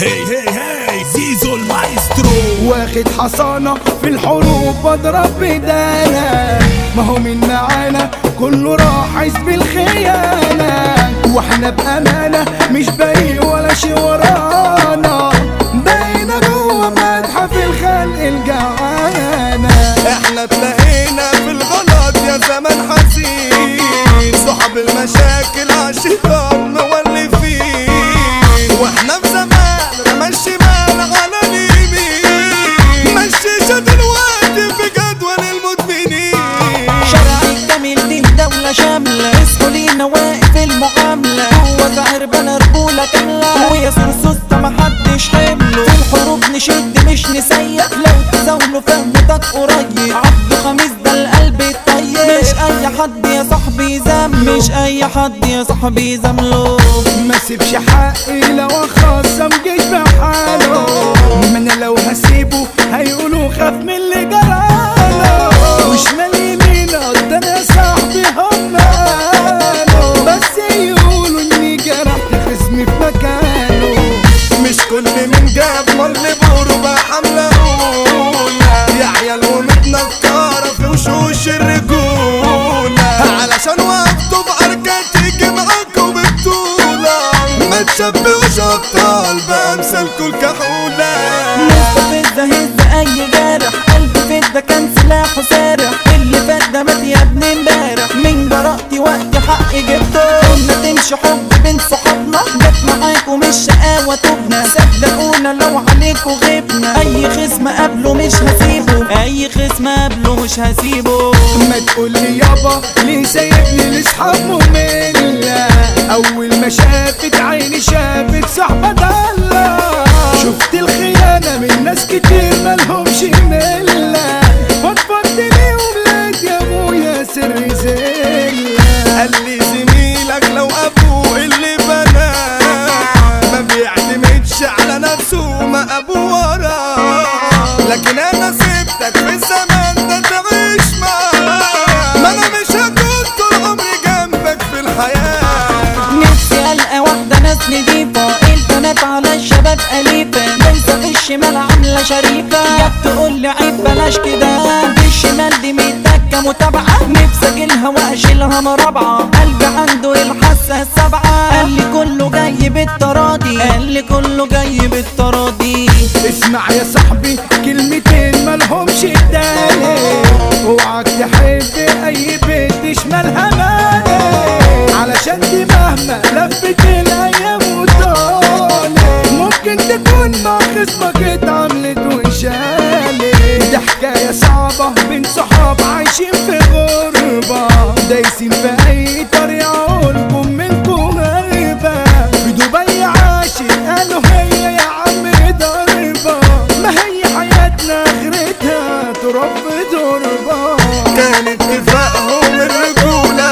هي زيزو المايسترو واخد حصانة في الحروب بضرب بدانا، ما هو من معانا كله راح حزب الخيانة، واحنا بأمانة مش باقي ولا شي ورانا، بقينا جوه متحف الخلق الجعانة. احنا اتلاقينا في الغلط يا زمان حزين، صحاب المشاكل عالشيطان مولفين، واحنا في زمان رمى الشمال على اليمين، مشيشة دلوقتي في جدول المدمنين. شارع الجميل دي دولة شاملة، اسمه لينا واقف المعاملة، هو ظاهر بلا رجولة كاملة، ويا سوسته محدش حمله، في الحروب نشد مش نسيق، لو تزاولوا فهمتك قريب، عبد خميس ده القلب الطيب، مش اي حد يا صاحبي يزامله، مش اي حد يا صاحبي يزامله، ما سيبش حقي لو اخصم جيش بحاله، ما انا لو هسيبه هيقولوا خاف من اللي جراله، وشمال يمين قدام يا صاحبي هم قالوا، بس يقولوا اني جرحت خصمي في مكانه، مش كل من جاب مر بورو بقى حملة أولى، يا عيال ومتنكرة في وشوش الرجولة، علشان وقفتوا بعركة تيجي معاكوا ببطولة، ما تشبهوش أبطال بأمثالكوا الكحولة. مستفز هز اي جارح، قلبي فدا كان سلاحه سارح، اللي فات ده مات يا ابني امبارح، من جرأتي وقت حقي جبته، كنا تمشي حب بين صحابنا، جت معاكوا مش شقاوة تبنا، صدقونا لو عليكوا غبنا، اي خصم قبله مش هسيبه، اي خصم قبله مش هسيبه. ما تقولي يابا ليه سايبني لاصحاب مملة، اول ما شافت عيني شافت صاحبة ضالة، شفت الخيانة من ناس كتير مالهمش ملة، فضفضت ليهم لقيت يا ابويا سر زلة، قال لي زميلك لو ابوه اللي بناه، ما بيعتمدش على نفسه ما ابوه وراه، لكن انا سبتك في الزمان ده تعيش معاه، ما انا مش هكون طول عمري جنبك في الحياة. نفسي القى واحدة ناس نضيفة، البنات على الشباب أليفة، بنسى في الشمال عاملة شريفة، يا تقولي عيب بلاش كده، في الشمال دي متكة متابعة، نفسي اجيلها واشيلها مرابعة، قلبي عنده الحاسة السبعة، قال لي كله جاي بالتراضي، قال لي كله جاي بالتراضي. اسمع يا صاحبي كلمتين مالهمش تاني، اوعك تحب اي بنت شمالها مالي، علشان دي مهما لفت الايام وطالت، ممكن تكون مع خصمك اتعملت وانشالت، ده حكاية صعبة بين صحاب عايشين في غربة، دايسين في اي طريقة عقولكم منكم غريبة، في دبي عاشت قالوا هي يا عم ضربة، ما هي حياتنا اخرتها تراب تربة، كان اتفاقهم الرجولة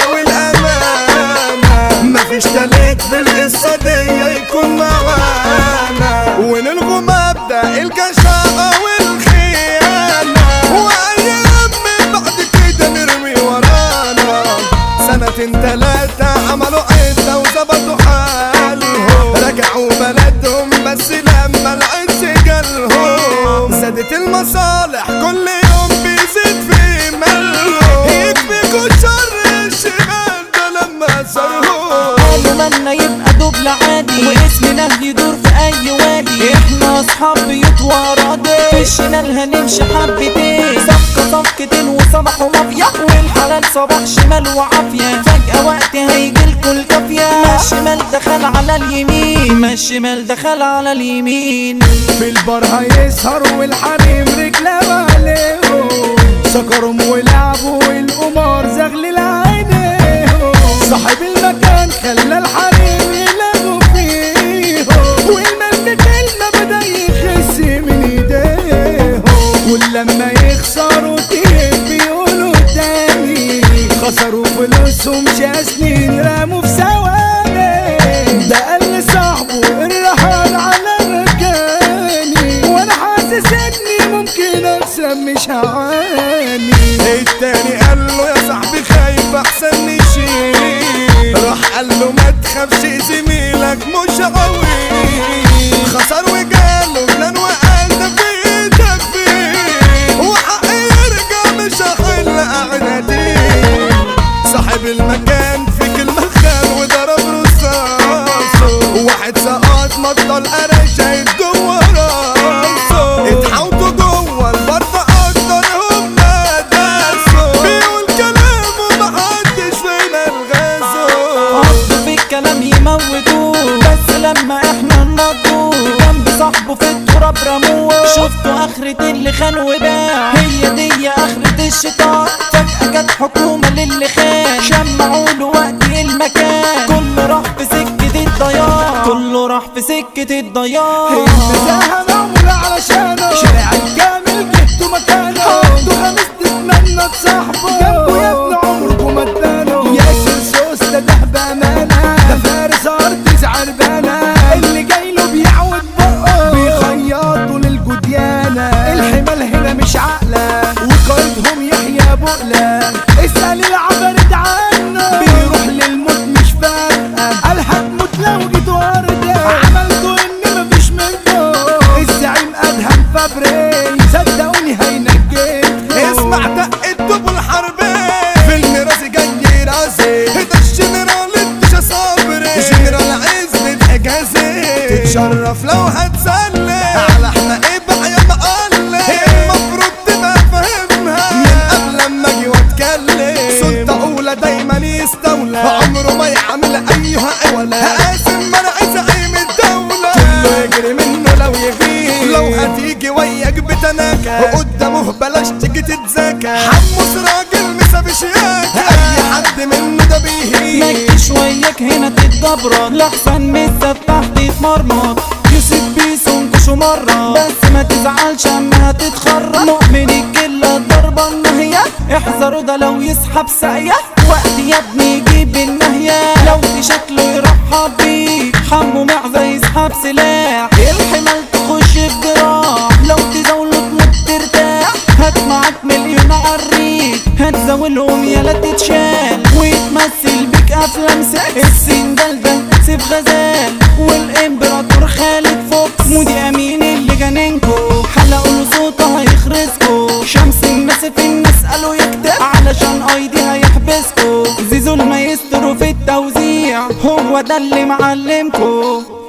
والأمانة، مفيش تالت في القصة دي يكون معانا، ونلغوا مبدأ الجشاعة والخيانة، وأيام من بعد كده نرمي ورانا، سنتين تلاتة عملوا عدة وظبطوا حالهم، رجعوا بلدهم بس لما العز جالهم، زادت المصالح كل يوم بيزيد في مالهم، يكفيكوا شر الشمال ده لما صارهم، قالوا مالنا يبقى دبل عادي، واسمنا يدور في اي وادي، احنا اصحاب بيوت وراضي، في الشمال هنمشي حبتين، صفقة صفقتين وصباح ومافيا، والحلال صباح شمال وعافية، فجأة وقت هيجيلكوا الكافية، ما الشمال دخل على اليمين، ما الشمال دخل على اليمين، في البار هيسهر والحريم رجلها عليهم، سكرهم ولعبوا والقمار زغلل عينيهم، صاحب المكان خلى الحريم يلغوا فيهم، والمال كلمة بدا يخس من ايديهم، ولما يخسروا تيم بيقولوا تاني، خسروا فلوسهم سنين رموا في ثواني، ده قال لصاحبه الرحال على مكاني، وانا حاسس اني ممكن اكسب مش هعاني، التاني قال له يا صاحبي خايف احسن نشيل، راح قال له ما تخافش زميلك مش قوي، خسر بالكلام يموتوه، بس لما احنا ننضوه جنب صاحبه في التراب رموه. شفتوا اخرة اللي خان وباع، هي دي اخرة الشيطان. فجأة جت حكومة للي خان، شمعوا له وقت المكان. كله راح في سكة الضياع، كله راح في سكة الضياع. انتزاهة معمولة علشانه، شارع الكامل جبتوا مكانه. انتوا خمس تتمنى تصاحبه، جنبه يا ابن عمركم ما تبانوا. ياسر سوس ده بأمانة، ده فارس أرض زعربانة. اللي جايله بيعود بقه، بيخيطوا للجديانة. الحمال هنا مش عاقلة، وقائدهم يحيى بقلة. اسأل العبرد عنه، بيروح للموت مش فارقة. قال هتموت لو جيت وردة، عملتوا ان مفيش منه. الزعيم ادهم فبري، صدقوني هينجيكوا. اسمع دقة ابو الحربين، فيلم راسي جاي راسي. ده الجنرال الدشا صبري، جنرال عزت حجازي. تتشرف لو هتسلي على احنا ابع يا مقلي. المفروض تبقى فاهمها من قبل ما اجي واتكلم. سلطة اولى دايما يستولى، عمره ما يعمل ايها اولا. قاسم منع زعيم الدولة، كله يجري منه لو يغيب. لو هتيجي وياك بتناكة، وقدامه بلاش تيجي تتذاكى. حمص راجل مسافش ياكا، اي حد منه ده بيهيج. مكش وياك هنا تتجبرط، لحسن مسا تحت تتمرمط. يوسف بيسو انكشوا مرة، بس ما تزعلش اما هتتخرج. مؤمن الكلة الضربة النهية، احذروا ده لو يسحب ساقية. وقت يا ابني يجيب النهية، لو في شكله يرحب بيك. حمو معزة يسحب سلاح، الحمال تخش بجراح. لو تزاوله تموت ترتاح، هات معاك مليون عريك. هتزاولهم يالا تتشال، ويتمثل بيك افلام سكس. السندال ده سيف غزال، والامبراطور خالد فوكس. مودي امين اللي جننكو، حلقوا له صوته هيخرسكو. شمس الناس في الناس قالوا يكتب، علشان ايدي هيحبسكو. زيزو المايسترو في التوزيع، هو ده اللي معلمكو.